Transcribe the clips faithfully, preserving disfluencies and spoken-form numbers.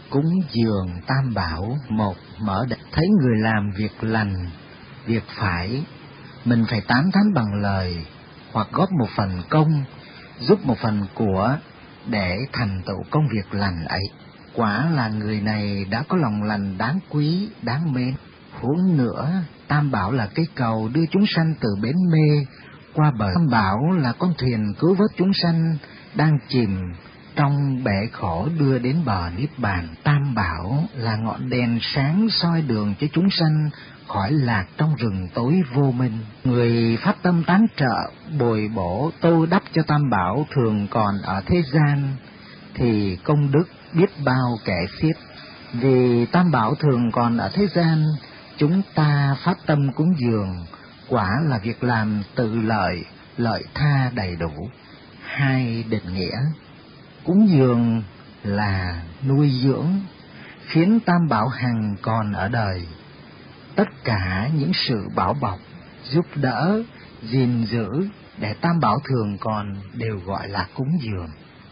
Cúng dường tam bảo. Một, mở đ... thấy người làm việc lành, việc phải, mình phải tán thán bằng lời, hoặc góp một phần công, giúp một phần của để thành tựu công việc lành ấy. Quả là người này đã có lòng lành đáng quý, đáng mến. Huống nữa, tam bảo là cây cầu đưa chúng sanh từ bến mê qua bờ. Tam bảo là con thuyền cứu vớt chúng sanh đang chìm trong bể khổ đưa đến bờ niết bàn. Tam bảo là ngọn đèn sáng soi đường cho chúng sanh khỏi lạc trong rừng tối vô minh. Người phát tâm tán trợ, bồi bổ, tô đắp cho tam bảo thường còn ở thế gian thì công đức biết bao kể xiết. Vì tam bảo thường còn ở thế gian, chúng ta phát tâm cúng dường, quả là việc làm tự lợi, lợi tha đầy đủ. Hai, định nghĩa. Cúng dường là nuôi dưỡng, khiến tam bảo hằng còn ở đời. Tất cả những sự bảo bọc, giúp đỡ, gìn giữ để tam bảo thường còn đều gọi là cúng dường.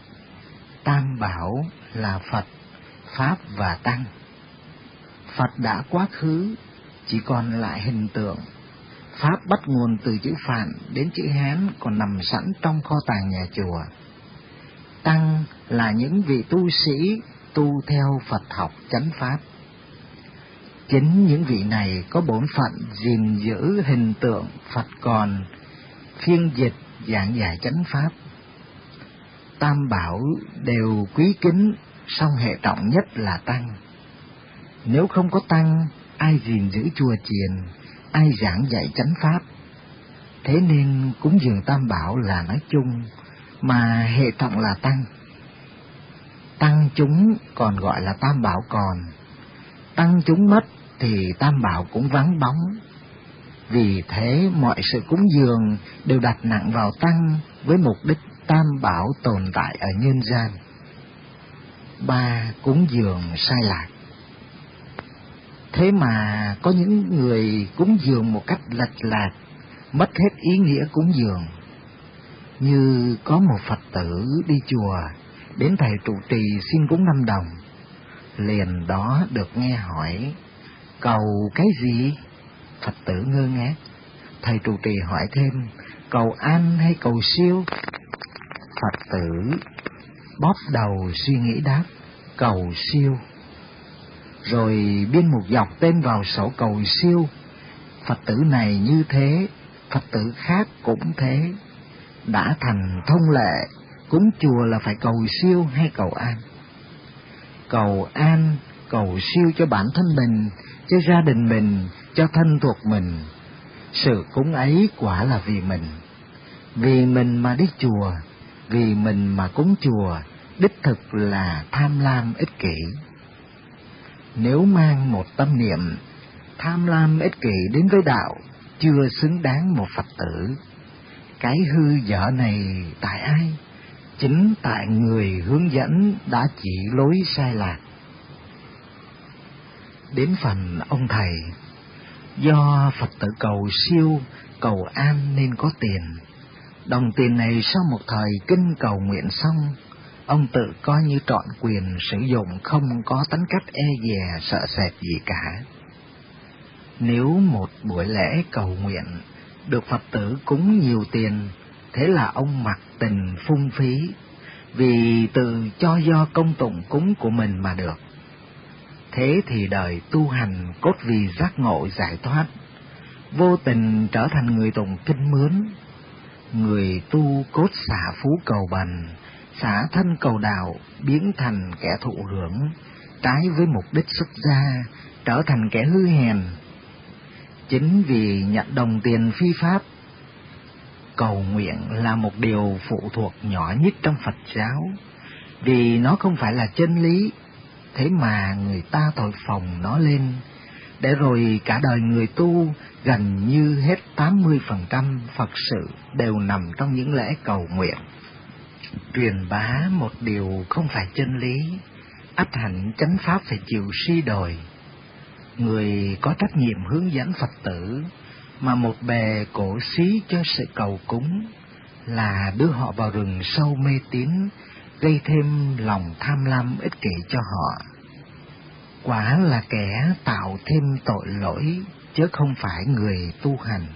Tam bảo là Phật, Pháp và Tăng. Phật đã quá khứ, chỉ còn lại hình tượng. Pháp bắt nguồn từ chữ Phạn đến chữ Hán còn nằm sẵn trong kho tàng nhà chùa. Tăng là những vị tu sĩ tu theo Phật học chánh Pháp. Chính những vị này có bổn phận gìn giữ hình tượng Phật còn, phiên dịch giảng giải chánh Pháp. Tam bảo đều quý kính, song hệ trọng nhất là Tăng. Nếu không có Tăng, ai gìn giữ chùa chiền, ai giảng dạy chánh Pháp. Thế nên cúng dường tam bảo là nói chung, mà hệ trọng là Tăng. Tăng chúng còn gọi là tam bảo còn. Tăng chúng mất thì tam bảo cũng vắng bóng. Vì thế mọi sự cúng dường đều đặt nặng vào Tăng với mục đích tam bảo tồn tại ở nhân gian. Ba, cúng dường sai lạc. Thế mà có những người cúng dường một cách lệch lạc, mất hết ý nghĩa cúng dường. Như có một Phật tử đi chùa, đến thầy trụ trì xin cúng năm đồng. Liền đó được nghe hỏi, cầu cái gì? Phật tử ngơ ngác. Thầy trụ trì hỏi thêm, cầu an hay cầu siêu? Phật tử bóp đầu suy nghĩ đáp, cầu siêu. Rồi biên một dọc tên vào sổ cầu siêu. Phật tử này như thế, Phật tử khác cũng thế. Đã thành thông lệ, cúng chùa là phải cầu siêu hay cầu an? Cầu an, cầu siêu cho bản thân mình, cho gia đình mình, cho thân thuộc mình. Sự cúng ấy quả là vì mình. Vì mình mà đi chùa, vì mình mà cúng chùa, đích thực là tham lam ích kỷ. Nếu mang một tâm niệm tham lam ích kỷ đến với đạo, chưa xứng đáng một Phật tử. Cái hư dở này tại ai? Chính tại người hướng dẫn đã chỉ lối sai lạc. Đến phần ông thầy, do Phật tử cầu siêu, cầu an nên có tiền. Đồng tiền này sau một thời kinh cầu nguyện xong, ông tự coi như trọn quyền sử dụng, không có tính cách e dè sợ sệt gì cả. Nếu một buổi lễ cầu nguyện được Phật tử cúng nhiều tiền, thế là ông mặc tình phung phí, vì tự cho do công tụng cúng của mình mà được. Thế thì đời tu hành cốt vì giác ngộ giải thoát, vô tình trở thành người tụng kinh mướn. Người tu cốt xả phú cầu bần, xả thân cầu đạo, biến thành kẻ thụ hưởng, trái với mục đích xuất gia, trở thành kẻ hư hèn. Chính vì nhận đồng tiền phi pháp, cầu nguyện là một điều phụ thuộc nhỏ nhất trong Phật giáo, vì nó không phải là chân lý. Thế mà người ta thổi phồng nó lên, để rồi cả đời người tu gần như hết tám mươi phần trăm Phật sự đều nằm trong những lễ cầu nguyện. Truyền bá một điều không phải chân lý, ắt hẳn chánh pháp phải chịu suy đồi. Người có trách nhiệm hướng dẫn Phật tử mà một bề cổ xí cho sự cầu cúng là đưa họ vào rừng sâu mê tín, gây thêm lòng tham lam ích kỷ cho họ. quả là kẻ tạo thêm tội lỗi, chứ không phải người tu hành.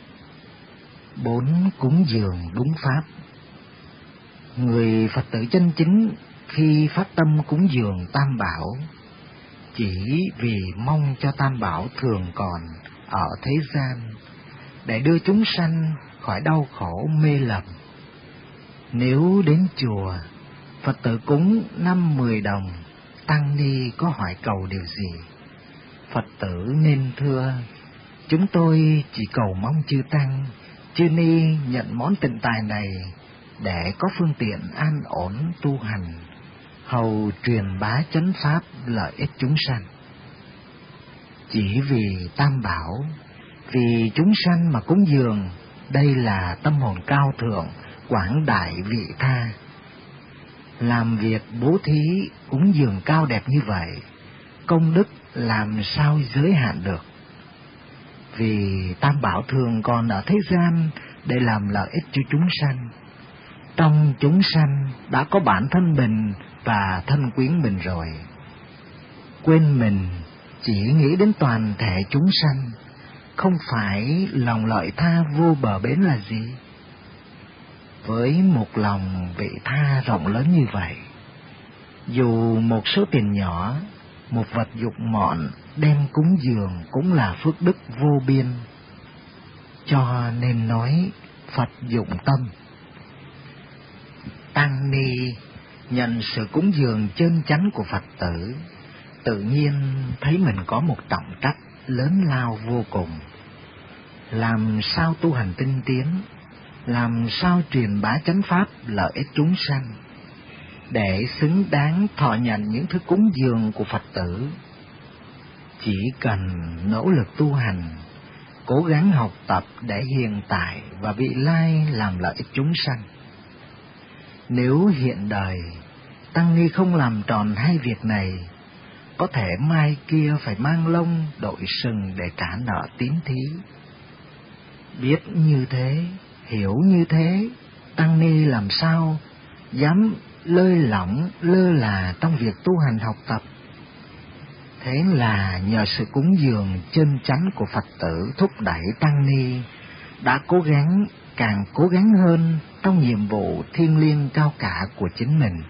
Bốn, cúng dường đúng pháp. Người Phật tử chân chính khi phát tâm cúng dường Tam Bảo, chỉ vì mong cho Tam Bảo thường còn ở thế gian, để đưa chúng sanh khỏi đau khổ mê lầm. Nếu đến chùa, Phật tử cúng năm mười đồng, tăng ni có hỏi cầu điều gì, Phật tử nên thưa: chúng tôi chỉ cầu mong chư tăng, chư ni nhận món tịnh tài này để có phương tiện an ổn tu hành, hầu truyền bá chánh pháp lợi ích chúng sanh. Chỉ vì Tam Bảo, vì chúng sanh mà cúng dường, đây là tâm hồn cao thượng, quảng đại vị tha. Làm việc bố thí cúng dường cao đẹp như vậy, công đức làm sao giới hạn được. Vì Tam Bảo thường còn ở thế gian để làm lợi ích cho chúng sanh. Trong chúng sanh đã có bản thân mình và thân quyến mình rồi. Quên mình, chỉ nghĩ đến toàn thể chúng sanh, không phải lòng lợi tha vô bờ bến là gì? Với một lòng vị tha rộng lớn như vậy, dù một số tiền nhỏ, một vật dụng mọn đem cúng dường cũng là phước đức vô biên. Cho nên nói Phật dụng tâm. Tăng ni nhận sự cúng dường chân chánh của Phật tử, tự nhiên thấy mình có một trọng trách lớn lao vô cùng. Làm sao tu hành tinh tiến, làm sao truyền bá chánh pháp lợi ích chúng sanh, để xứng đáng thọ nhận những thứ cúng dường của Phật tử. Chỉ cần nỗ lực tu hành, cố gắng học tập để hiện tại và vị lai làm lợi ích chúng sanh. Nếu hiện đời tăng ni không làm tròn hai việc này, có thể mai kia phải mang lông đội sừng để trả nợ tín thí. Biết như thế, hiểu như thế, tăng ni làm sao dám lơi lỏng lơ là trong việc tu hành học tập. Thế là nhờ sự cúng dường chân chánh của Phật tử thúc đẩy tăng ni đã cố gắng, càng cố gắng hơn trong nhiệm vụ thiêng liêng cao cả của chính mình.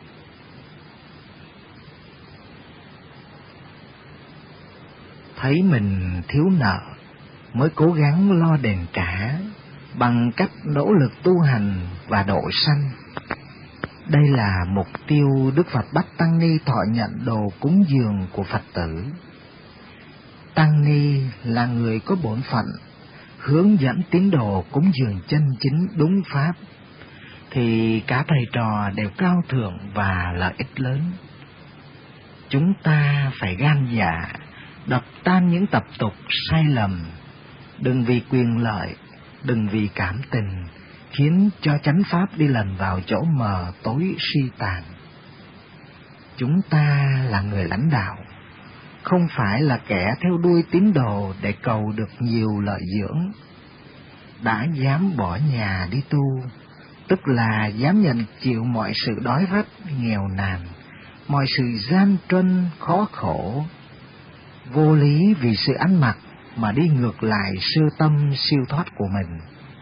Thấy mình thiếu nợ mới cố gắng lo đền trả bằng cách nỗ lực tu hành và độ sanh. Đây là mục tiêu Đức Phật bắt tăng ni thọ nhận đồ cúng dường của Phật tử. Tăng ni là người có bổn phận hướng dẫn tín đồ cúng dường chân chính đúng pháp, thì cả thầy trò đều cao thượng và lợi ích lớn. Chúng ta phải gan dạ, đập tan những tập tục sai lầm, đừng vì quyền lợi, đừng vì cảm tình, khiến cho chánh pháp đi lần vào chỗ mờ tối suy tàn. Chúng ta là người lãnh đạo, không phải là kẻ theo đuôi tín đồ để cầu được nhiều lợi dưỡng. Đã dám bỏ nhà đi tu, tức là dám nhận chịu mọi sự đói rách, nghèo nàn, mọi sự gian truân, khó khổ. Vô lý vì sự ăn mặc mà đi ngược lại sơ tâm siêu thoát của mình.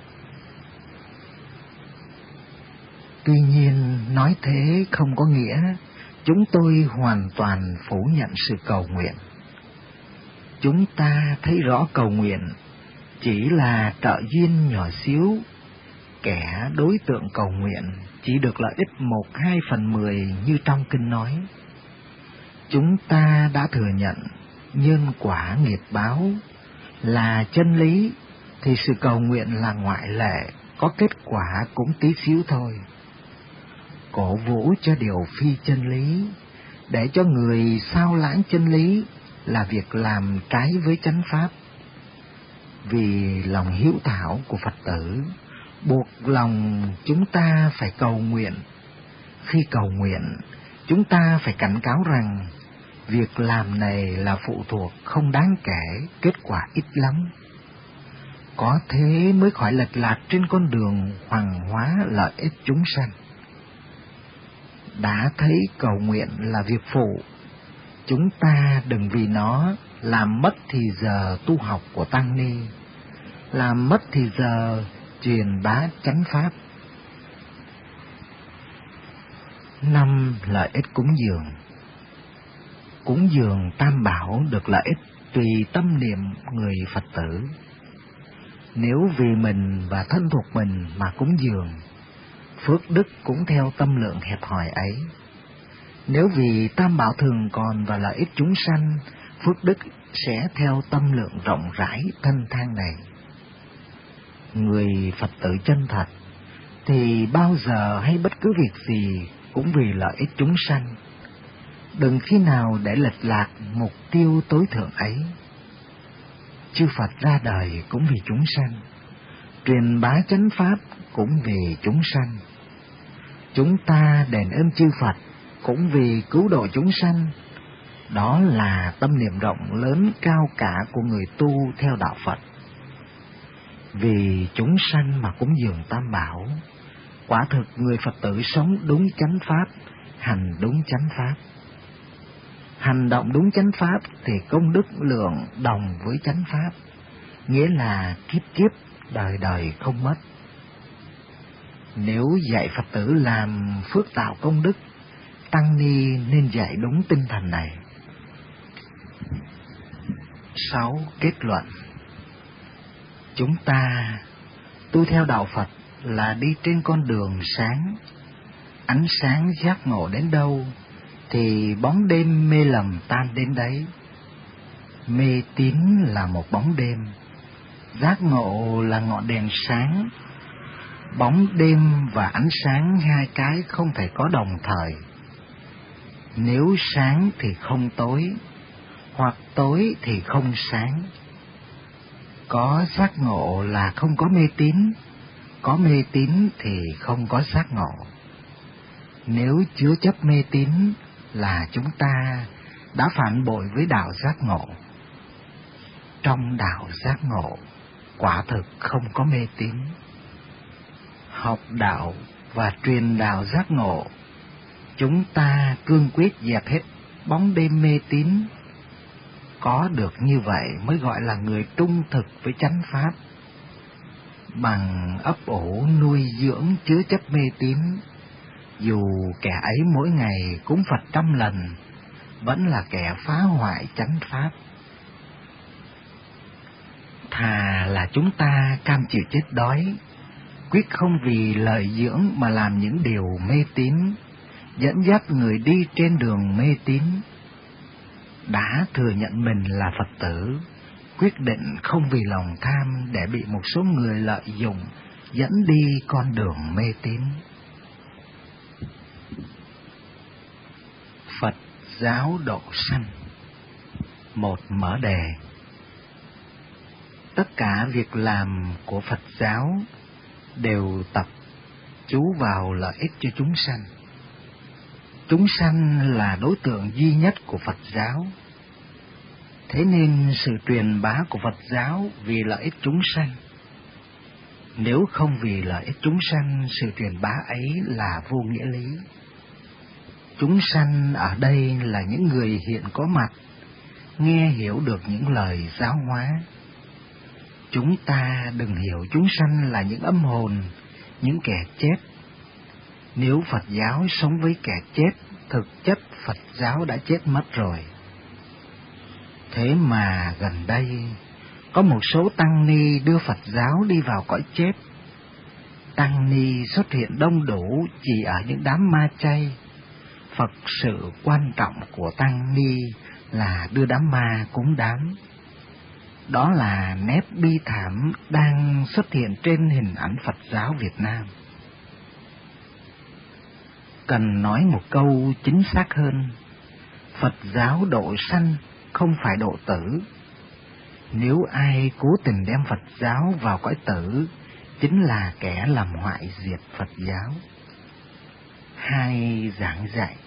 Tuy nhiên, nói thế không có nghĩa chúng tôi hoàn toàn phủ nhận sự cầu nguyện. Chúng ta thấy rõ cầu nguyện chỉ là trợ duyên nhỏ xíu, kẻ đối tượng cầu nguyện chỉ được lợi ích một hai phần mười như trong kinh nói. Chúng ta đã thừa nhận nhân quả nghiệp báo là chân lý, thì sự cầu nguyện là ngoại lệ, có kết quả cũng tí xíu thôi. Cổ vũ cho điều phi chân lý, để cho người sao lãng chân lý là việc làm trái với chánh pháp. Vì lòng hiếu thảo của Phật tử buộc lòng chúng ta phải cầu nguyện. Khi cầu nguyện, chúng ta phải cảnh cáo rằng việc làm này là phụ thuộc không đáng kể, kết quả ít lắm. Có thế mới khỏi lệch lạc trên con đường hoàng hóa lợi ích chúng sanh. Đã thấy cầu nguyện là việc phụ, Chúng ta đừng vì nó làm mất thì giờ tu học của tăng ni, làm mất thì giờ truyền bá chánh pháp. Năm, lợi ích cúng dường. Cúng dường tam bảo được lợi ích tùy tâm niệm người Phật tử. Nếu vì mình và thân thuộc mình mà cúng dường, phước đức cũng theo tâm lượng hẹp hòi ấy. Nếu vì tam bảo thường còn và lợi ích chúng sanh, phước đức sẽ theo tâm lượng rộng rãi thân thang này. Người Phật tử chân thật thì bao giờ hay bất cứ việc gì cũng vì lợi ích chúng sanh. Đừng khi nào để lệch lạc mục tiêu tối thượng ấy. Chư Phật ra đời cũng vì chúng sanh, truyền bá chánh pháp cũng vì chúng sanh. Chúng ta đền ơn chư Phật cũng vì cứu độ chúng sanh. Đó là tâm niệm rộng lớn cao cả của người tu theo đạo Phật. Vì chúng sanh mà cúng dường tam bảo, quả thực người Phật tử sống đúng chánh pháp, hành đúng chánh pháp. Hành động đúng chánh pháp thì công đức lượng đồng với chánh pháp, nghĩa là kiếp kiếp đời đời không mất. Nếu dạy Phật tử làm phước tạo công đức, tăng ni nên dạy đúng tinh thần này. Sáu. Kết luận. Chúng ta tu theo đạo Phật là đi trên con đường sáng. Ánh sáng giác ngộ đến đâu thì bóng đêm mê lầm tan đến đấy. Mê tín là một bóng đêm, giác ngộ là ngọn đèn sáng. Bóng đêm và ánh sáng hai cái không thể có đồng thời. Nếu sáng thì không tối, hoặc tối thì không sáng. Có giác ngộ là không có mê tín, có mê tín thì không có giác ngộ. Nếu chứa chấp mê tín là chúng ta đã phản bội với đạo giác ngộ. Trong đạo giác ngộ, quả thực không có mê tín. Học đạo và truyền đạo giác ngộ, chúng ta cương quyết dẹp hết bóng đêm mê tín. Có được như vậy mới gọi là người trung thực với chánh pháp. Bằng ấp ủ nuôi dưỡng chứa chấp mê tín, dù kẻ ấy mỗi ngày cúng Phật trăm lần, vẫn là kẻ phá hoại chánh pháp. Thà là chúng ta cam chịu chết đói, quyết không vì lợi dưỡng mà làm những điều mê tín, dẫn dắt người đi trên đường mê tín. Đã thừa nhận mình là Phật tử, quyết định không vì lòng tham để bị một số người lợi dụng dẫn đi con đường mê tín. Phật giáo độ sanh. Một. Mở đề. Tất cả việc làm của Phật giáo đều tập chú vào lợi ích cho chúng sanh. Chúng sanh là đối tượng duy nhất của Phật giáo. Thế nên sự truyền bá của Phật giáo vì lợi ích chúng sanh. Nếu không vì lợi ích chúng sanh, sự truyền bá ấy là vô nghĩa lý. Chúng sanh ở đây là những người hiện có mặt, nghe hiểu được những lời giáo hóa. Chúng ta đừng hiểu chúng sanh là những âm hồn, những kẻ chết. Nếu Phật giáo sống với kẻ chết, thực chất Phật giáo đã chết mất rồi. Thế mà gần đây, có một số tăng ni đưa Phật giáo đi vào cõi chết. Tăng ni xuất hiện đông đủ chỉ ở những đám ma chay. Phật sự quan trọng của tăng ni là đưa đám ma cúng đám. Đó là nét bi thảm đang xuất hiện trên hình ảnh Phật giáo Việt Nam. Cần nói một câu chính xác hơn, Phật giáo độ sanh không phải độ tử. Nếu ai cố tình đem Phật giáo vào cõi tử, chính là kẻ làm hoại diệt Phật giáo. Hai. Giảng dạy.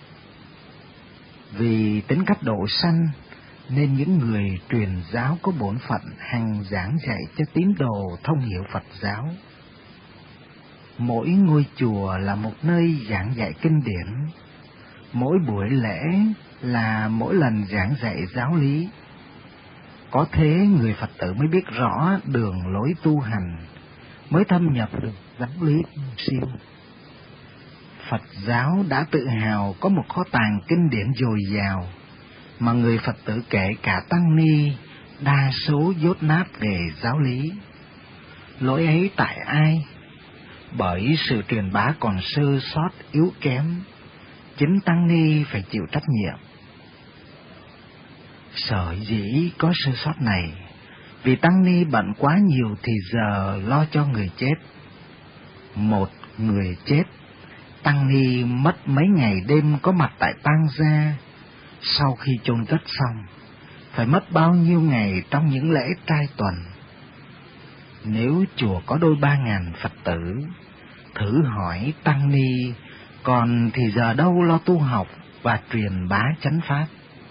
Vì tính cách độ sanh, nên những người truyền giáo có bổn phận hằng giảng dạy cho tín đồ thông hiểu Phật giáo. Mỗi ngôi chùa là một nơi giảng dạy kinh điển. Mỗi buổi lễ là mỗi lần giảng dạy giáo lý. Có thế người Phật tử mới biết rõ đường lối tu hành, mới thâm nhập được giáo lý siêu. Phật giáo đã tự hào có một kho tàng kinh điển dồi dào, mà người Phật tử kể cả tăng ni đa số dốt nát về giáo lý. Lỗi ấy tại ai? Bởi sự truyền bá còn sơ sót yếu kém, chính tăng ni phải chịu trách nhiệm. Sở dĩ có sơ sót này, vì tăng ni bận quá nhiều thì giờ lo cho người chết. Một người chết, tăng ni mất mấy ngày đêm có mặt tại tang gia. Sau khi chôn cất xong, phải mất bao nhiêu ngày trong những lễ trai tuần. Nếu chùa có đôi ba ngàn Phật tử, thử hỏi tăng ni còn thì giờ đâu lo tu học và truyền bá chánh pháp.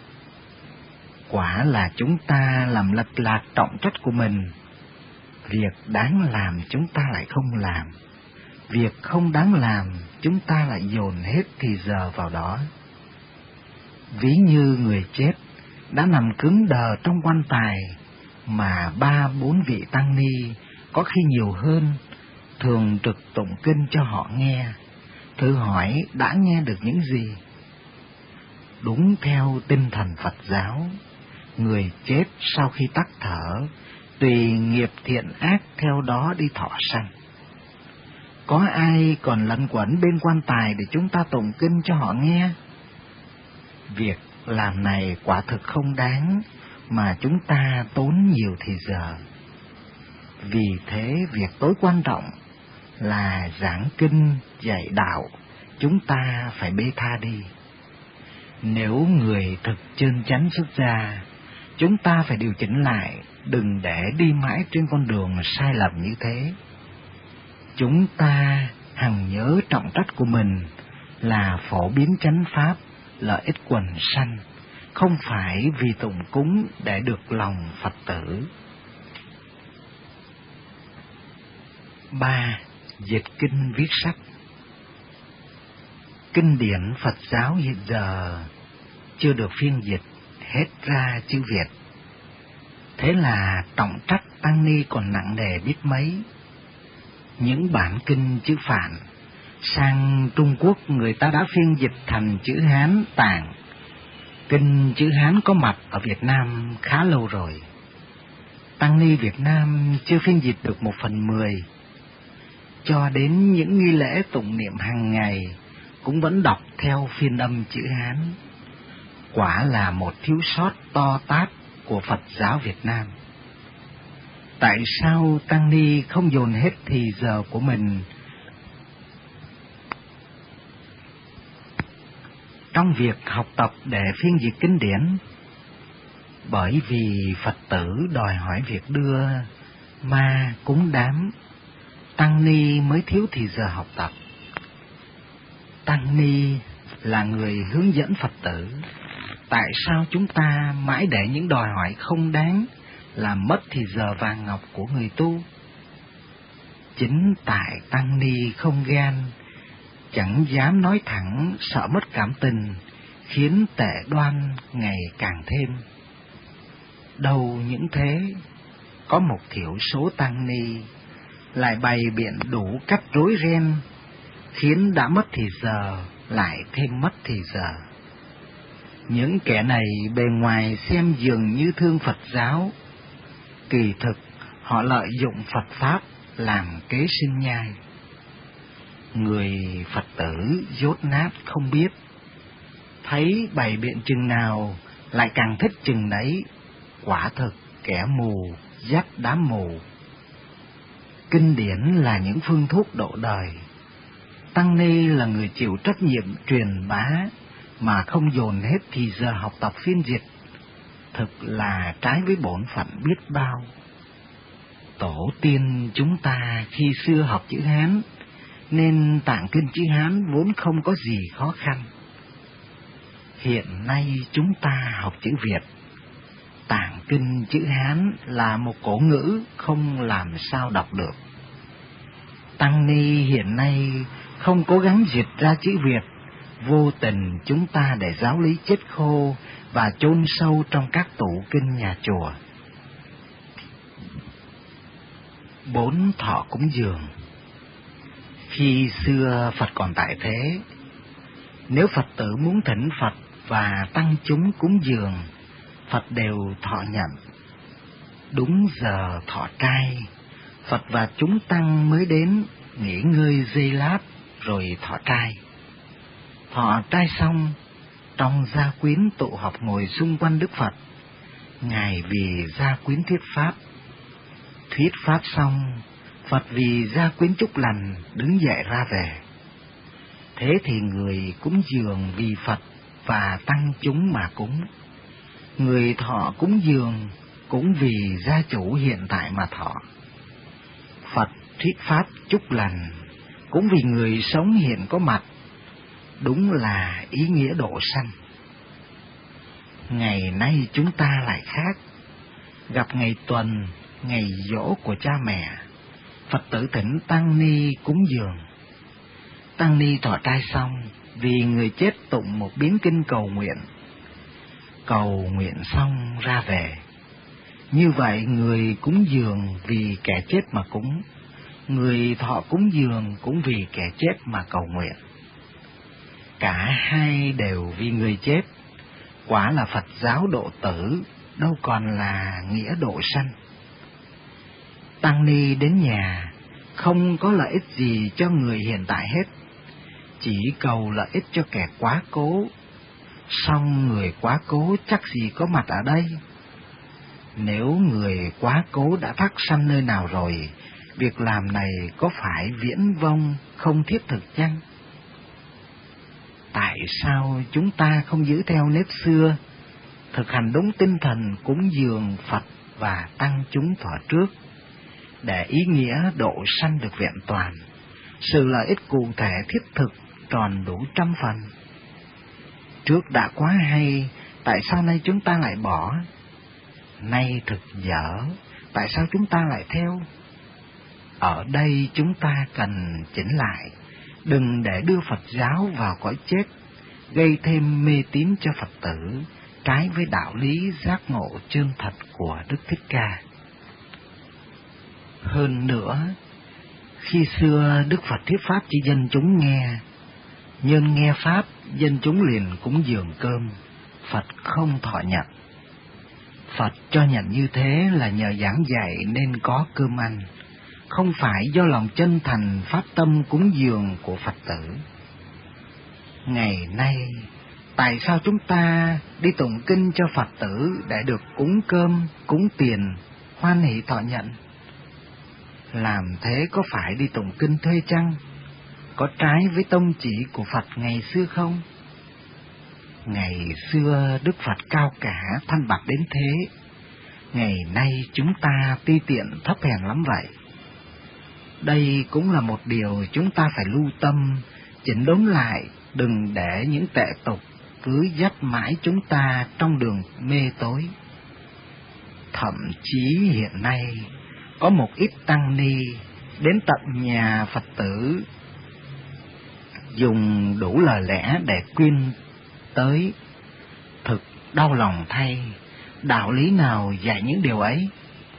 Quả là chúng ta làm lệch lạc trọng trách của mình. Việc đáng làm chúng ta lại không làm, việc không đáng làm chúng ta lại dồn hết thì giờ vào đó. Ví như người chết đã nằm cứng đờ trong quan tài, mà ba bốn vị tăng ni, có khi nhiều hơn, thường trực tụng kinh cho họ nghe. Thử hỏi đã nghe được những gì? Đúng theo tinh thần Phật giáo, người chết sau khi tắt thở, tùy nghiệp thiện ác theo đó đi thọ sanh. Có ai còn lẩn quẩn bên quan tài để chúng ta tụng kinh cho họ nghe? Việc làm này quả thực không đáng, mà chúng ta tốn nhiều thì giờ. Vì thế việc tối quan trọng là giảng kinh dạy đạo, chúng ta phải bê tha đi. Nếu người thực chân chánh xuất gia, chúng ta phải điều chỉnh lại, đừng để đi mãi trên con đường sai lầm như thế. Chúng ta hằng nhớ trọng trách của mình là phổ biến chánh pháp, lợi ích quần sanh, không phải vì tụng cúng để được lòng Phật tử. Ba. Dịch kinh viết sách. Kinh điển Phật giáo hiện giờ chưa được phiên dịch hết ra chữ Việt. Thế là trọng trách tăng ni còn nặng nề biết mấy. Những bản kinh chữ Phạn sang Trung Quốc người ta đã phiên dịch thành chữ Hán Tạng. Kinh chữ Hán có mặt ở Việt Nam khá lâu rồi. Tăng ni Việt Nam chưa phiên dịch được một phần mười. Cho đến những nghi lễ tụng niệm hàng ngày cũng vẫn đọc theo phiên âm chữ Hán. Quả là một thiếu sót to tát của Phật giáo Việt Nam. Tại sao tăng ni không dồn hết thì giờ của mình trong việc học tập để phiên dịch kinh điển? Bởi vì Phật tử đòi hỏi việc đưa ma cúng đám, tăng ni mới thiếu thì giờ học tập. Tăng ni là người hướng dẫn Phật tử. Tại sao chúng ta mãi để những đòi hỏi không đáng làm mất thì giờ vàng ngọc của người tu? Chính tại tăng ni không gan, chẳng dám nói thẳng, sợ mất cảm tình, khiến tệ đoan ngày càng thêm. Đâu những thế, có một thiểu số tăng ni lại bày biện đủ cách rối ren, khiến đã mất thì giờ lại thêm mất thì giờ. Những kẻ này bề ngoài xem dường như thương Phật giáo, kỳ thực họ lợi dụng Phật Pháp làm kế sinh nhai. Người Phật tử dốt nát không biết, thấy bày biện chừng nào lại càng thích chừng đấy. Quả thực kẻ mù dắt đám mù. Kinh điển là những phương thuốc độ đời. Tăng ni là người chịu trách nhiệm truyền bá, mà không dồn hết thì giờ học tập phiên dịch, thực là trái với bổn phận biết bao. Tổ tiên chúng ta khi xưa học chữ Hán, nên tạng kinh chữ Hán vốn không có gì khó khăn. Hiện nay chúng ta học chữ Việt, tạng kinh chữ Hán là một cổ ngữ không làm sao đọc được. Tăng ni hiện nay không cố gắng dịch ra chữ Việt, vô tình chúng ta để giáo lý chết khô và chôn sâu trong các tủ kinh nhà chùa. Bốn, thọ cúng dường. Khi xưa Phật còn tại thế, nếu Phật tử muốn thỉnh Phật và tăng chúng cúng dường, Phật đều thọ nhận. Đúng giờ thọ trai, Phật và chúng tăng mới đến nghỉ ngơi giây lát rồi thọ trai. Thọ trai xong, trong gia quyến tụ họp ngồi xung quanh Đức Phật, Ngài vì gia quyến thuyết pháp. Thuyết pháp xong, Phật vì gia quyến chúc lành đứng dậy ra về. Thế thì người cúng dường vì Phật và tăng chúng mà cúng. Người thọ cúng dường cũng vì gia chủ hiện tại mà thọ. Phật thuyết pháp chúc lành cũng vì người sống hiện có mặt, đúng là ý nghĩa độ sanh. Ngày nay chúng ta lại khác, gặp ngày tuần, ngày giỗ của cha mẹ, Phật tử thỉnh tăng ni cúng dường. Tăng ni thọ trai xong, vì người chết tụng một biến kinh cầu nguyện. Cầu nguyện xong ra về. Như vậy người cúng dường vì kẻ chết mà cúng, người thọ cúng dường cũng vì kẻ chết mà cầu nguyện. Cả hai đều vì người chết, quả là Phật giáo độ tử, đâu còn là nghĩa độ sanh. Tăng ni đến nhà không có lợi ích gì cho người hiện tại hết, chỉ cầu lợi ích cho kẻ quá cố. Song người quá cố chắc gì có mặt ở đây. Nếu người quá cố đã thắc sanh nơi nào rồi, việc làm này có phải viễn vông không thiết thực chăng? Tại sao chúng ta không giữ theo nếp xưa, thực hành đúng tinh thần cúng dường Phật và tăng chúng thọ trước, để ý nghĩa độ sanh được vẹn toàn, sự lợi ích cụ thể thiết thực tròn đủ trăm phần? Trước đã quá hay, tại sao nay chúng ta lại bỏ? Nay thực dở, tại sao chúng ta lại theo? Ở đây chúng ta cần chỉnh lại, đừng để đưa Phật giáo vào cõi chết, gây thêm mê tín cho Phật tử, trái với đạo lý giác ngộ chân thật của Đức Thích Ca. Hơn nữa, khi xưa Đức Phật thuyết pháp cho dân chúng nghe, nhân nghe pháp, dân chúng liền cúng dường cơm, Phật không thọ nhận. Phật cho nhận như thế là nhờ giảng dạy nên có cơm ăn, không phải do lòng chân thành phát tâm cúng dường của Phật tử. Ngày nay, tại sao chúng ta đi tụng kinh cho Phật tử để được cúng cơm, cúng tiền, hoan hỷ thọ nhận? Làm thế có phải đi tụng kinh thuê chăng? Có trái với tông chỉ của Phật ngày xưa không? Ngày xưa Đức Phật cao cả thanh bạch đến thế, ngày nay chúng ta ti tiện thấp hèn lắm vậy. Đây cũng là một điều chúng ta phải lưu tâm, chỉnh đốn lại, đừng để những tệ tục cứ dắt mãi chúng ta trong đường mê tối. Thậm chí hiện nay có một ít tăng ni đến tận nhà Phật tử, dùng đủ lời lẽ để khuyên tới. Thực đau lòng thay, đạo lý nào dạy những điều ấy?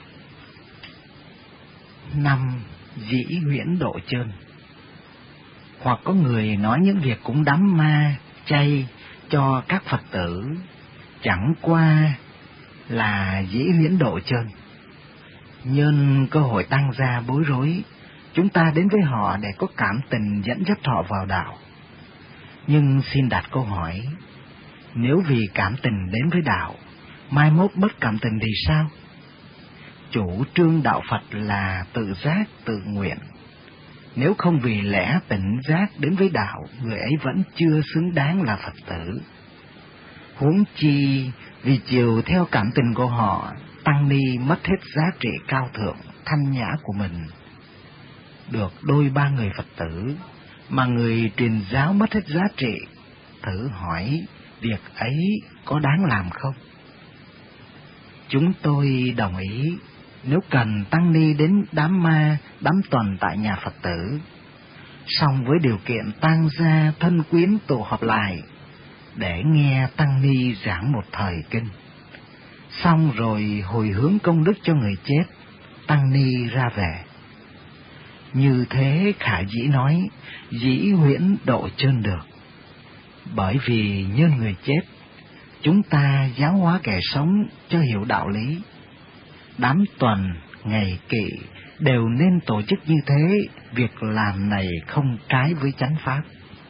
Năm, dĩ huyễn độ chơn. Hoặc có người nói những việc cúng đám ma, chay cho các Phật tử chẳng qua là dĩ huyễn độ chơn. Nhân cơ hội tăng gia bối rối, chúng ta đến với họ để có cảm tình dẫn dắt họ vào đạo. Nhưng xin đặt câu hỏi, nếu vì cảm tình đến với đạo, mai mốt mất cảm tình thì sao? Chủ trương đạo Phật là tự giác, tự nguyện. Nếu không vì lẽ tỉnh giác đến với đạo, người ấy vẫn chưa xứng đáng là Phật tử. Huống chi vì chiều theo cảm tình của họ, tăng ni mất hết giá trị cao thượng, thanh nhã của mình. Được đôi ba người Phật tử, mà người truyền giáo mất hết giá trị, thử hỏi việc ấy có đáng làm không? Chúng tôi đồng ý, nếu cần tăng ni đến đám ma, đám tuần tại nhà Phật tử, song với điều kiện tang gia thân quyến tụ họp lại để nghe tăng ni giảng một thời kinh. Xong rồi hồi hướng công đức cho người chết, tăng ni ra về. Như thế khả dĩ nói, dĩ huyễn độ chân được. Bởi vì như người chết, chúng ta giáo hóa kẻ sống cho hiểu đạo lý. Đám tuần, ngày kỵ đều nên tổ chức như thế, việc làm này không trái với chánh pháp.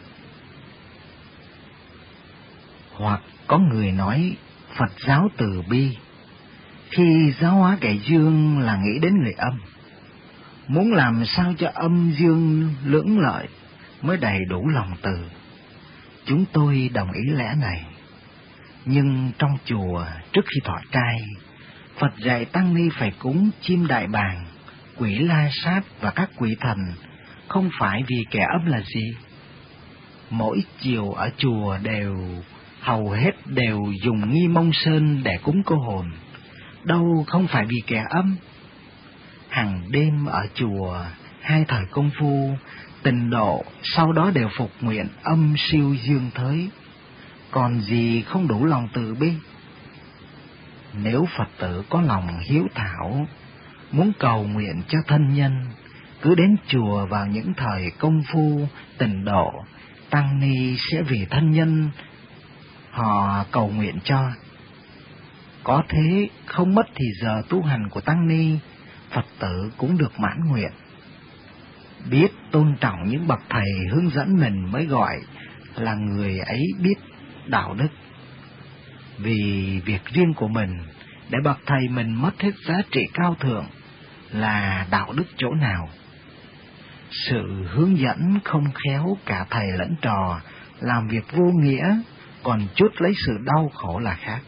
Hoặc có người nói Phật giáo từ bi, khi giáo hóa kẻ dương là nghĩ đến người âm, muốn làm sao cho âm dương lưỡng lợi mới đầy đủ lòng từ. Chúng tôi đồng ý lẽ này, nhưng trong chùa trước khi thọ trai, Phật dạy tăng ni phải cúng chim đại bàng, quỷ la sát và các quỷ thần, không phải vì kẻ âm là gì. Mỗi chiều ở chùa đều, hầu hết đều dùng nghi mông sơn để cúng cô hồn, đâu không phải vì kẻ âm. Hàng đêm ở chùa, hai thời công phu, tịnh độ, sau đó đều phục nguyện âm siêu dương thới, còn gì không đủ lòng từ bi. Nếu Phật tử có lòng hiếu thảo, muốn cầu nguyện cho thân nhân, cứ đến chùa vào những thời công phu tịnh độ, tăng ni sẽ vì thân nhân họ cầu nguyện cho. Có thế không mất thì giờ tu hành của tăng ni, Phật tử cũng được mãn nguyện. Biết tôn trọng những bậc thầy hướng dẫn mình mới gọi là người ấy biết đạo đức. Vì việc riêng của mình, để bậc thầy mình mất hết giá trị cao thượng là đạo đức chỗ nào? Sự hướng dẫn không khéo, cả thầy lẫn trò làm việc vô nghĩa, còn chút lấy sự đau khổ là khác.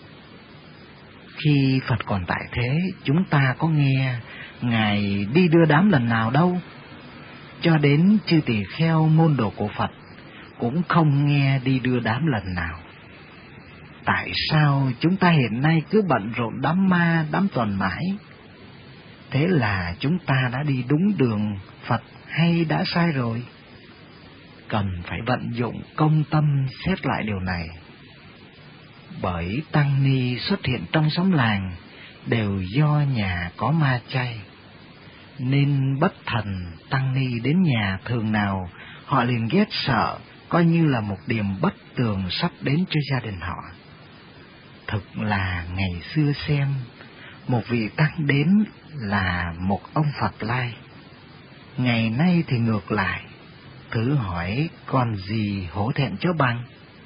Khi Phật còn tại thế, chúng ta có nghe Ngài đi đưa đám lần nào đâu. Cho đến chư tỳ kheo môn đồ của Phật cũng không nghe đi đưa đám lần nào. Tại sao chúng ta hiện nay cứ bận rộn đám ma, đám tuần mãi? Thế là chúng ta đã đi đúng đường Phật hay đã sai rồi? Cần phải vận dụng công tâm xét lại điều này. Bởi tăng ni xuất hiện trong xóm làng đều do nhà có ma chay, nên bất thần tăng ni đến nhà thường nào họ liền ghét sợ, coi như là một điểm bất tường sắp đến cho gia đình họ. Thực là ngày xưa xem, một vị tăng đến là một ông Phật lai, ngày nay thì ngược lại. Thử hỏi còn gì hổ thẹn cho bằng?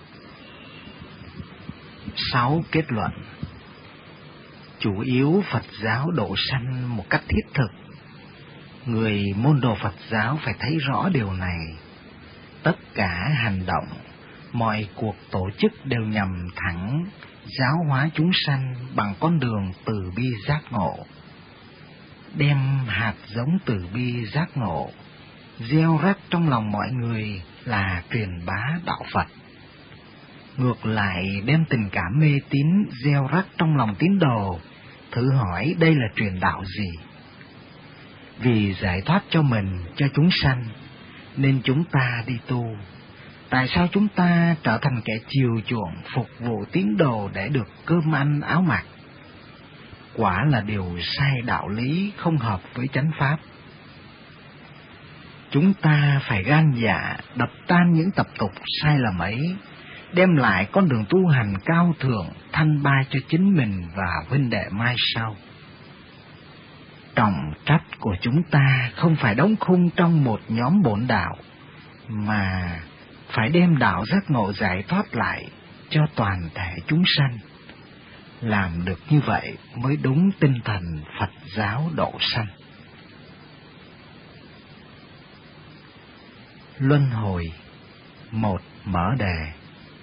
Sáu. Kết luận. Chủ yếu Phật giáo độ sanh một cách thiết thực. Người môn đồ Phật giáo phải thấy rõ điều này. Tất cả hành động, mọi cuộc tổ chức đều nhằm thẳng giáo hóa chúng sanh bằng con đường từ bi giác ngộ. Đem hạt giống từ bi giác ngộ gieo rắc trong lòng mọi người là truyền bá đạo Phật. Ngược lại đem tình cảm mê tín gieo rắc trong lòng tín đồ, thử hỏi đây là truyền đạo gì? Vì giải thoát cho mình, cho chúng sanh, nên chúng ta đi tu. Tại sao chúng ta trở thành kẻ chiều chuộng phục vụ tín đồ để được cơm ăn áo mặc? Quả là điều sai đạo lý, không hợp với chánh pháp. Chúng ta phải gan dạ đập tan những tập tục sai lầm ấy, đem lại con đường tu hành cao thượng, thanh ba cho chính mình và huynh đệ mai sau. Trọng trách của chúng ta không phải đóng khung trong một nhóm bổn đạo, mà phải đem đạo giác ngộ giải thoát lại cho toàn thể chúng sanh. Làm được như vậy mới đúng tinh thần Phật giáo độ sanh. Luân hồi. Một. Mở đề.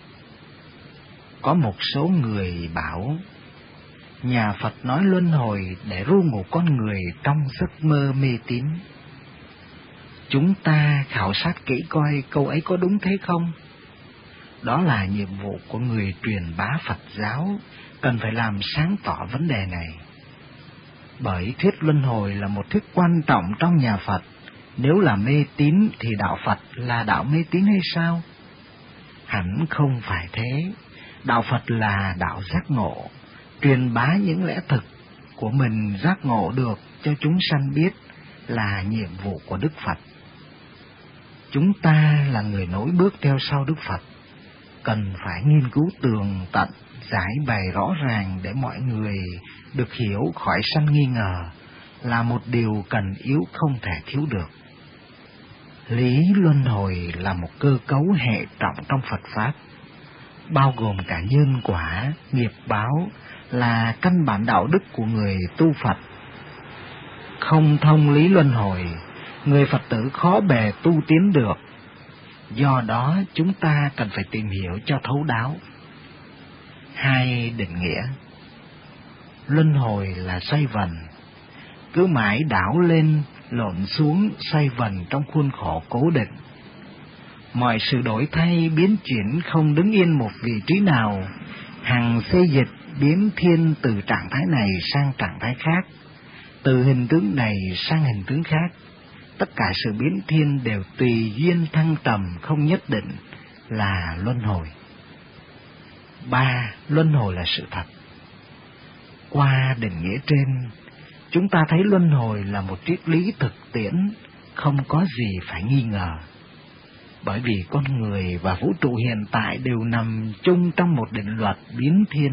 Có một số người bảo nhà Phật nói luân hồi để ru ngủ con người trong giấc mơ mê tín. Chúng ta khảo sát kỹ coi câu ấy có đúng thế không? Đó là nhiệm vụ của người truyền bá Phật giáo, cần phải làm sáng tỏ vấn đề này. Bởi thuyết luân hồi là một thuyết quan trọng trong nhà Phật, Nếu là mê tín thì đạo Phật là đạo mê tín hay sao? Hẳn không phải thế. Đạo Phật là đạo giác ngộ, truyền bá những lẽ thực của mình giác ngộ được cho chúng sanh biết là nhiệm vụ của Đức Phật. Chúng ta là người nối bước theo sau Đức Phật, cần phải nghiên cứu tường tận, giải bày rõ ràng để mọi người được hiểu khỏi sanh nghi ngờ, là một điều cần yếu không thể thiếu được. Lý luân hồi là một cơ cấu hệ trọng trong Phật Pháp, bao gồm cả nhân quả, nghiệp báo, là căn bản đạo đức của người tu Phật. Không thông lý luân hồi, người Phật tử khó bề tu tiến được. Do đó chúng ta cần phải tìm hiểu cho thấu đáo. Hai định nghĩa. Luân hồi là xoay vần, cứ mãi đảo lên, lộn xuống, xoay vần trong khuôn khổ cố định. Mọi sự đổi thay, biến chuyển không đứng yên một vị trí nào, hằng xê dịch biến thiên từ trạng thái này sang trạng thái khác, từ hình tướng này sang hình tướng khác. Tất cả sự biến thiên đều tùy duyên thăng trầm, không nhất định, là luân hồi. Ba, luân hồi là sự thật. Qua định nghĩa trên, chúng ta thấy luân hồi là một triết lý thực tiễn, không có gì phải nghi ngờ. Bởi vì con người và vũ trụ hiện tại đều nằm chung trong một định luật biến thiên.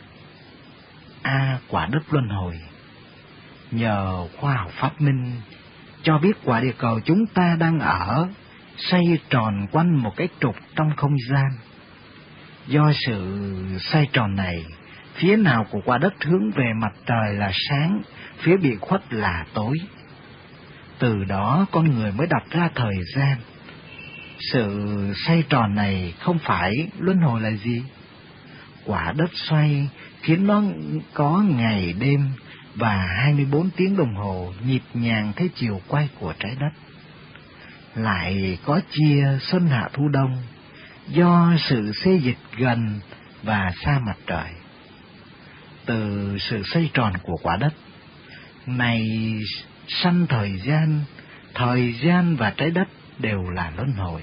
A. Quả đất luân hồi. Nhờ khoa học phát minh cho biết quả địa cầu chúng ta đang ở xoay tròn quanh một cái trục trong không gian. Do sự xoay tròn này, phía nào của quả đất hướng về mặt trời là sáng, phía bị khuất là tối. Từ đó con người mới đặt ra thời gian. Sự xoay tròn này không phải luân hồi là gì? Quả đất xoay khiến nó có ngày đêm và hai mươi bốn tiếng đồng hồ nhịp nhàng theo chiều quay của trái đất. Lại có chia xuân hạ thu đông do sự xê dịch gần và xa mặt trời. Từ sự xoay tròn của quả đất này sanh thời gian, thời gian và trái đất đều là luân hồi.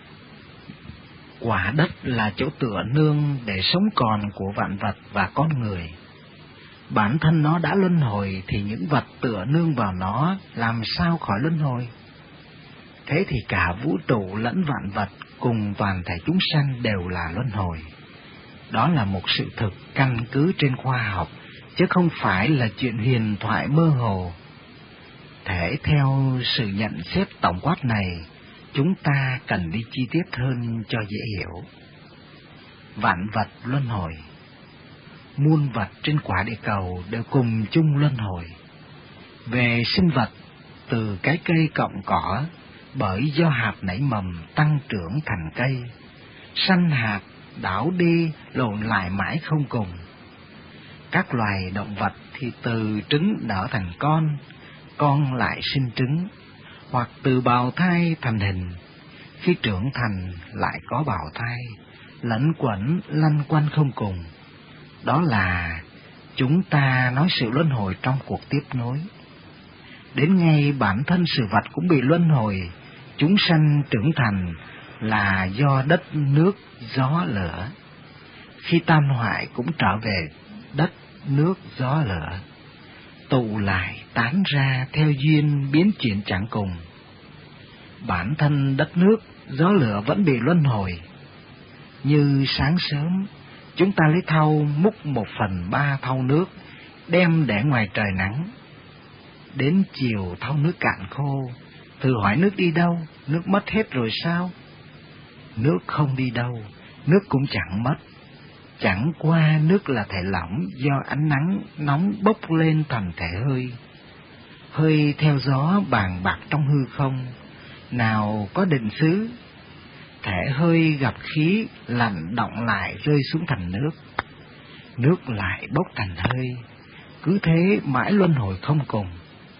Quả đất là chỗ tựa nương để sống còn của vạn vật và con người. Bản thân nó đã luân hồi thì những vật tựa nương vào nó làm sao khỏi luân hồi? Thế thì cả vũ trụ lẫn vạn vật cùng toàn thể chúng sanh đều là luân hồi. Đó là một sự thực căn cứ trên khoa học, chứ không phải là chuyện huyền thoại mơ hồ. Thể theo sự nhận xét tổng quát này, chúng ta cần đi chi tiết hơn cho dễ hiểu. Vạn vật luân hồi. Muôn vật trên quả địa cầu đều cùng chung luân hồi. Về sinh vật, từ cái cây cọng cỏ, bởi do hạt nảy mầm tăng trưởng thành cây, sanh hạt, đảo đi, lộn lại mãi không cùng. Các loài động vật thì từ trứng nở thành con, con lại sinh trứng, hoặc từ bào thai thành hình, khi trưởng thành lại có bào thai, lẫn quẩn lăn quanh không cùng. Đó là chúng ta nói sự luân hồi trong cuộc tiếp nối. Đến ngay bản thân sự vật cũng bị luân hồi, chúng sanh trưởng thành là do đất, nước, gió, lửa. Khi tan hoại cũng trở về đất, nước, gió, lửa, tụ lại tán ra theo duyên biến chuyển chẳng cùng. Bản thân đất nước, gió lửa vẫn bị luân hồi. Như sáng sớm, chúng ta lấy thau múc một phần ba thau nước, đem để ngoài trời nắng. Đến chiều thau nước cạn khô, thử hỏi nước đi đâu, nước mất hết rồi sao? Nước không đi đâu, nước cũng chẳng mất. Chẳng qua nước là thể lỏng do ánh nắng nóng bốc lên thành thể hơi. Hơi theo gió bàn bạc trong hư không, nào có định xứ. Thể hơi gặp khí lạnh động lại rơi xuống thành nước. Nước lại bốc thành hơi, cứ thế mãi luân hồi không cùng.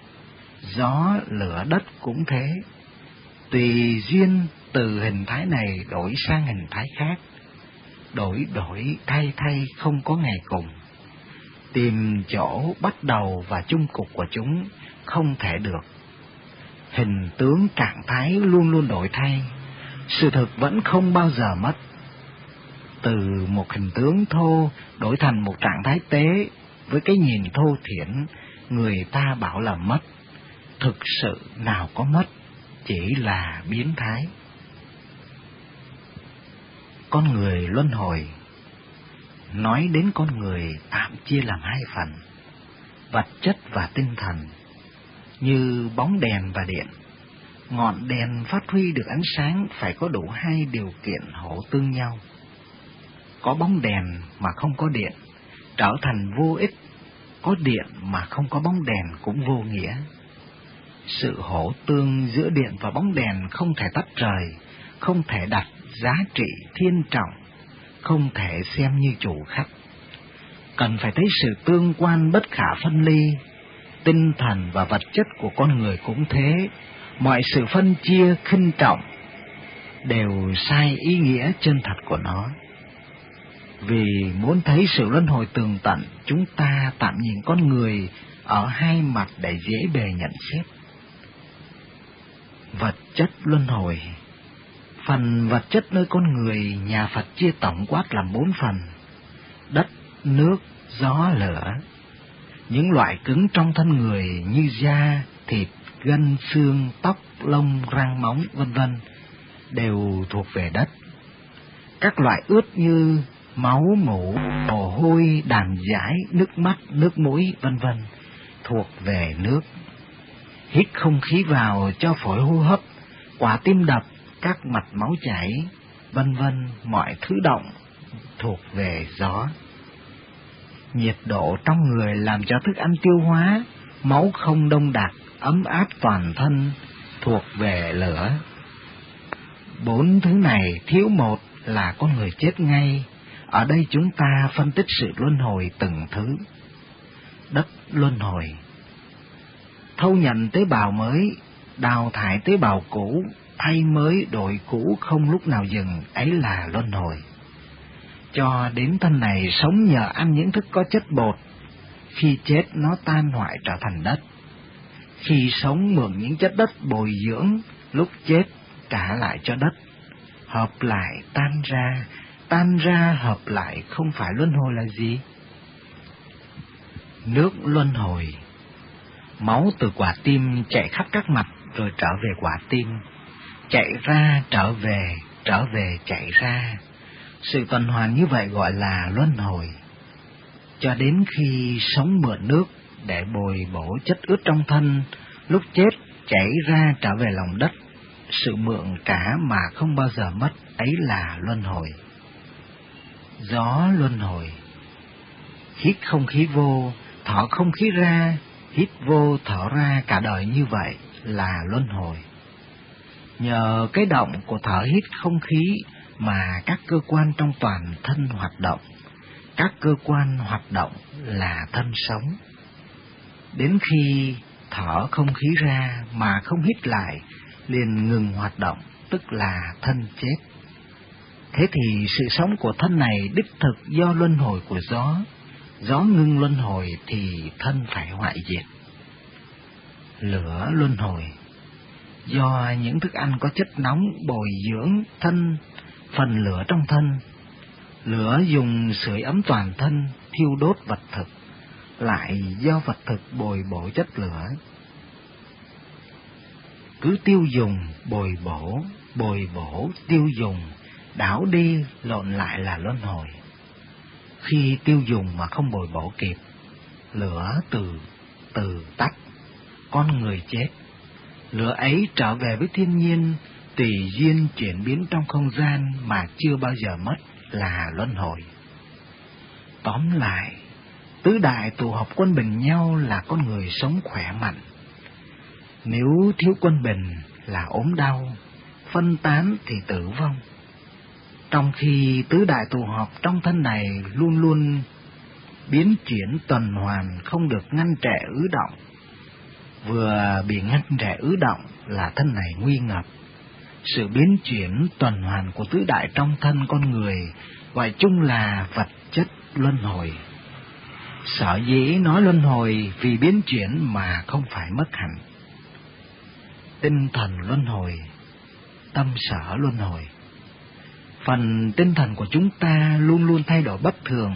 Gió, lửa, đất cũng thế, tùy duyên từ hình thái này đổi sang hình thái khác, đổi đổi thay thay không có ngày cùng. Tìm chỗ bắt đầu và chung cục của chúng không thể được. Hình tướng trạng thái luôn luôn đổi thay, sự thực vẫn không bao giờ mất. Từ một hình tướng thô đổi thành một trạng thái tế, với cái nhìn thô thiển, người ta bảo là mất. Thực sự nào có mất, chỉ là biến thái. Con người luân hồi. Nói đến con người tạm chia làm hai phần, vật chất và tinh thần, như bóng đèn và điện. Ngọn đèn phát huy được ánh sáng phải có đủ hai điều kiện hỗ tương nhau. Có bóng đèn mà không có điện trở thành vô ích, có điện mà không có bóng đèn cũng vô nghĩa. Sự hỗ tương giữa điện và bóng đèn không thể tách rời, không thể đặt giá trị thiên trọng, không thể xem như chủ khách. Cần phải thấy sự tương quan bất khả phân ly. Tinh thần và vật chất của con người cũng thế, mọi sự phân chia khinh trọng đều sai ý nghĩa chân thật của nó. Vì muốn thấy sự luân hồi tường tận, chúng ta tạm nhìn con người ở hai mặt để dễ bề nhận xét. Vật chất luân hồi. Phần vật chất nơi con người, nhà Phật chia tổng quát làm bốn phần: đất, nước, gió, lửa. Những loại cứng trong thân người như da, thịt, gân, xương, tóc, lông, răng, móng, vân vân đều thuộc về đất. Các loại ướt như máu, mủ, mồ hôi, đàm dãi, nước mắt, nước mũi, vân vân thuộc về nước. Hít không khí vào cho phổi hô hấp, quả tim đập, các mạch máu chảy, vân vân mọi thứ động thuộc về gió. Nhiệt độ trong người làm cho thức ăn tiêu hóa, máu không đông đặc, ấm áp toàn thân thuộc về lửa. Bốn thứ này thiếu một là con người chết ngay. Ở đây chúng ta phân tích sự luân hồi từng thứ. Đất luân hồi. Thâu nhận tế bào mới, đào thải tế bào cũ, thay mới đổi cũ không lúc nào dừng, ấy là luân hồi. Cho đến thân này sống nhờ ăn những thức có chất bột, khi chết nó tan hoại trở thành đất. Khi sống mượn những chất đất bồi dưỡng, lúc chết trả lại cho đất. Hợp lại tan ra, tan ra hợp lại, không phải luân hồi là gì? Nước luân hồi. Máu từ quả tim chạy khắp các mạch rồi trở về quả tim, chạy ra trở về, trở về chạy ra. Sự tuần hoàn như vậy gọi là luân hồi. Cho đến khi sống mượn nước để bồi bổ chất ướt trong thân, lúc chết chảy ra trở về lòng đất. Sự mượn trả mà không bao giờ mất, ấy là luân hồi. Gió luân hồi. Hít không khí vô, thở không khí ra, hít vô thở ra cả đời như vậy là luân hồi. Nhờ cái động của thở hít không khí mà các cơ quan trong toàn thân hoạt động. Các cơ quan hoạt động là thân sống. Đến khi thở không khí ra mà không hít lại, liền ngừng hoạt động, tức là thân chết. Thế thì sự sống của thân này đích thực do luân hồi của gió. Gió ngưng luân hồi thì thân phải hoại diệt. Lửa luân hồi. Do những thức ăn có chất nóng bồi dưỡng thân, phần lửa trong thân. Lửa dùng sưởi ấm toàn thân, thiêu đốt vật thực, lại do vật thực bồi bổ chất lửa. Cứ tiêu dùng, bồi bổ, bồi bổ, tiêu dùng, đảo đi, lộn lại là luân hồi. Khi tiêu dùng mà không bồi bổ kịp, lửa từ từ tắt, con người chết. Lửa ấy trở về với thiên nhiên, tùy duyên chuyển biến trong không gian mà chưa bao giờ mất là luân hồi. Tóm lại, tứ đại tụ họp quân bình nhau là con người sống khỏe mạnh. Nếu thiếu quân bình là ốm đau, phân tán thì tử vong. Trong khi tứ đại tụ họp trong thân này luôn luôn biến chuyển tuần hoàn, không được ngăn trệ ứ động. Vừa bị ngăn trệ ứ động là thân này nguy ngập. Sự biến chuyển tuần hoàn của tứ đại trong thân con người gọi chung là vật chất luân hồi. Sở dĩ nói luân hồi vì biến chuyển mà không phải mất hẳn. tinh thần luân hồi, tâm sở luân hồi. Phần tinh thần của chúng ta luôn luôn thay đổi bất thường,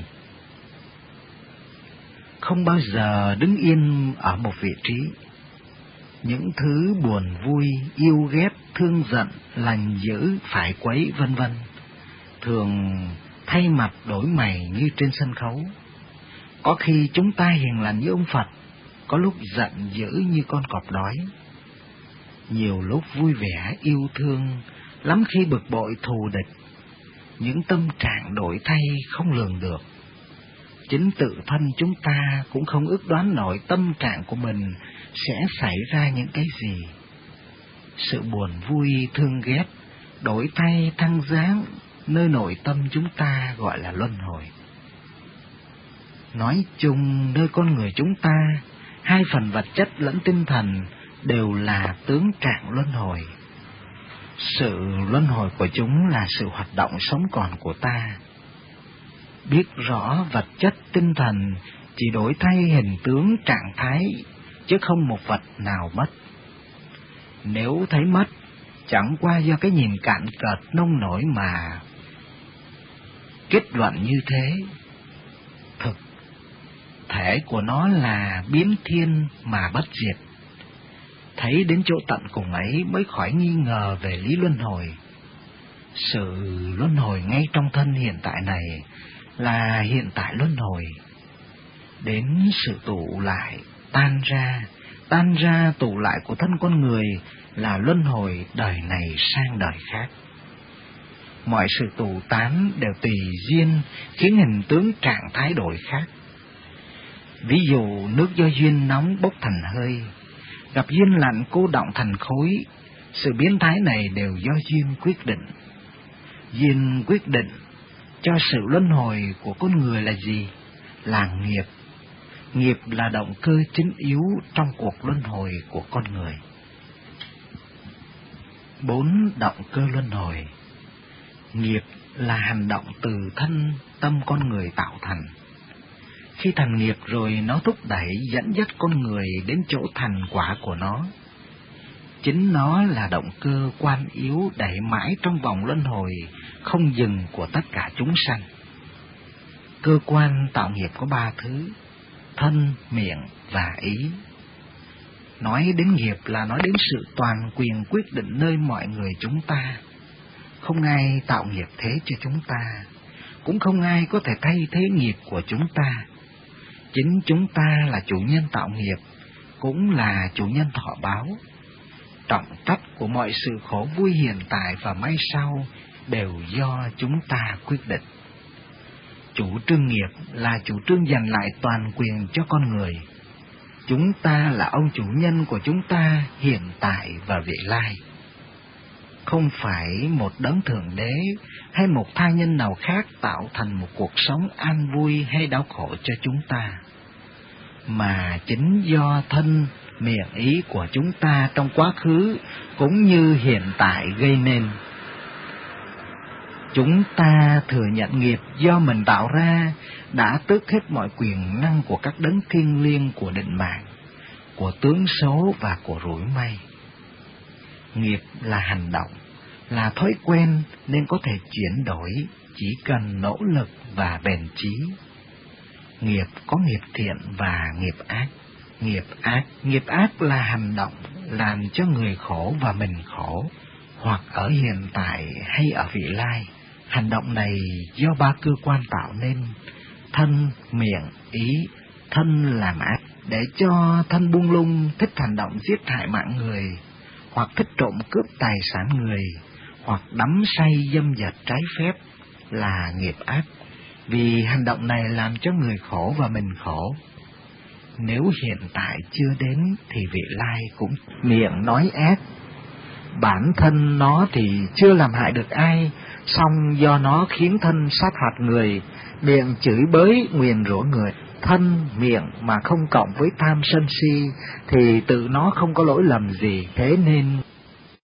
không bao giờ đứng yên ở một vị trí. Những thứ buồn vui, yêu ghét, thương giận, lành dữ, phải quấy, vân vân thường thay mặt đổi mày như trên sân khấu. Có khi chúng ta hiền lành như ông Phật, có lúc giận dữ như con cọp đói. Nhiều lúc vui vẻ, yêu thương, lắm khi bực bội, thù địch. Những tâm trạng đổi thay không lường được. Chính tự thân chúng ta cũng không ước đoán nổi tâm trạng của mình sẽ xảy ra những cái gì. Sự buồn vui, thương ghét, đổi thay thăng dáng nơi nội tâm chúng ta gọi là luân hồi. Nói chung, nơi con người chúng ta, hai phần vật chất lẫn tinh thần đều là tướng trạng luân hồi. Sự luân hồi của chúng là sự hoạt động sống còn của ta. Biết rõ vật chất tinh thần chỉ đổi thay hình tướng trạng thái, chứ không một vật nào mất. Nếu thấy mất, chẳng qua do cái nhìn cạn cợt nông nổi mà kết luận như thế. Thực thể của nó là biến thiên mà bất diệt. Thấy đến chỗ tận cùng ấy mới khỏi nghi ngờ về lý luân hồi. Sự luân hồi ngay trong thân hiện tại này là hiện tại luân hồi. Đến sự tụ lại, tan ra, tan ra tụ lại của thân con người là luân hồi đời này sang đời khác. Mọi sự tụ tán đều tùy duyên khiến hình tướng trạng thái đổi khác. Ví dụ nước do duyên nóng bốc thành hơi, gặp duyên lạnh cô đọng thành khối. Sự biến thái này đều do duyên quyết định. Duyên quyết định cho sự luân hồi của con người là gì? Là nghiệp. Nghiệp là động cơ chính yếu trong cuộc luân hồi của con người. Bốn động cơ luân hồi. Nghiệp là hành động từ thân tâm con người tạo thành. Khi thành nghiệp rồi, nó thúc đẩy dẫn dắt con người đến chỗ thành quả của nó. Chính nó là động cơ quan yếu đẩy mãi trong vòng luân hồi không dừng của tất cả chúng sanh. Cơ quan tạo nghiệp có ba thứ: thân, miệng và ý. Nói đến nghiệp là nói đến sự toàn quyền quyết định nơi mọi người chúng ta. Không ai tạo nghiệp thế cho chúng ta, cũng không ai có thể thay thế nghiệp của chúng ta. Chính chúng ta là chủ nhân tạo nghiệp, cũng là chủ nhân thọ báo. Trọng trách của mọi sự khổ vui hiện tại và mai sau đều do chúng ta quyết định. Chủ trương nghiệp là chủ trương giành lại toàn quyền cho con người. Chúng ta là ông chủ nhân của chúng ta hiện tại và vị lai. Không phải một đấng thượng đế hay một tha nhân nào khác tạo thành một cuộc sống an vui hay đau khổ cho chúng ta, mà chính do thân, miệng, ý của chúng ta trong quá khứ cũng như hiện tại gây nên. Chúng ta thừa nhận nghiệp do mình tạo ra đã tước hết mọi quyền năng của các đấng thiêng liêng của định mạng, của tướng số và của rủi may. Nghiệp là hành động, là thói quen nên có thể chuyển đổi, chỉ cần nỗ lực và bền chí. Nghiệp có nghiệp thiện và nghiệp ác. Nghiệp ác, nghiệp ác là hành động làm cho người khổ và mình khổ, hoặc ở hiện tại hay ở vị lai. Hành động này do ba cơ quan tạo nên: thân, miệng, ý. Thân làm ác để cho thân buông lung, thích hành động giết hại mạng người, hoặc thích trộm cướp tài sản người, hoặc đắm say dâm dật trái phép, là nghiệp ác. Vì hành động này làm cho người khổ và mình khổ. Nếu hiện tại chưa đến thì vị lai cũng. Miệng nói ác, bản thân nó thì chưa làm hại được ai, song do nó khiến thân sát hại người, miệng chửi bới nguyền rủa người. Thân, miệng mà không cộng với tham sân si thì tự nó không có lỗi lầm gì, thế nên